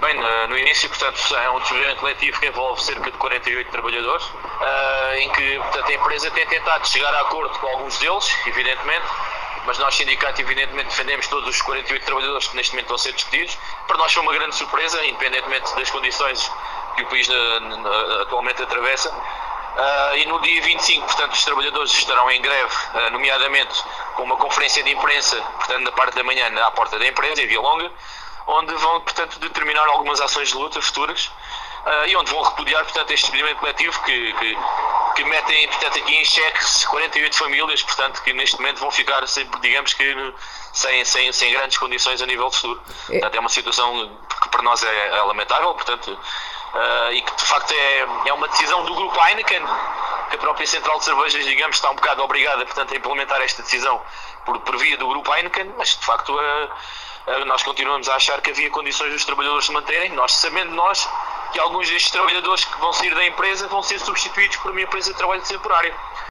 bem no início, portanto, é um despedimento coletivo que envolve cerca de 48 trabalhadores, em que, portanto, a empresa tem tentado chegar a acordo com alguns deles, evidentemente, mas nós, sindicato, evidentemente, defendemos todos os 48 trabalhadores que neste momento vão ser despedidos. Para nós foi uma grande surpresa, independentemente das condições que o país atualmente atravessa. E no dia 25, portanto, os trabalhadores estarão em greve, nomeadamente com uma conferência de imprensa, portanto, na parte da manhã, à porta da empresa, em Via Longa, onde vão, portanto, determinar algumas ações de luta futuras e onde vão repudiar, portanto, este despedimento coletivo que metem, portanto, aqui em xeque 48 famílias, portanto, que neste momento vão ficar sempre, digamos que, sem grandes condições a nível futuro. Portanto, é uma situação que para nós é lamentável, portanto, e que de facto é uma decisão do grupo Heineken, que a própria Central de Cervejas, digamos, está um bocado obrigada, portanto, a implementar esta decisão por via do grupo Heineken, mas de facto nós continuamos a achar que havia condições dos trabalhadores se manterem, sabendo que alguns destes trabalhadores que vão sair da empresa vão ser substituídos por uma empresa de trabalho temporário.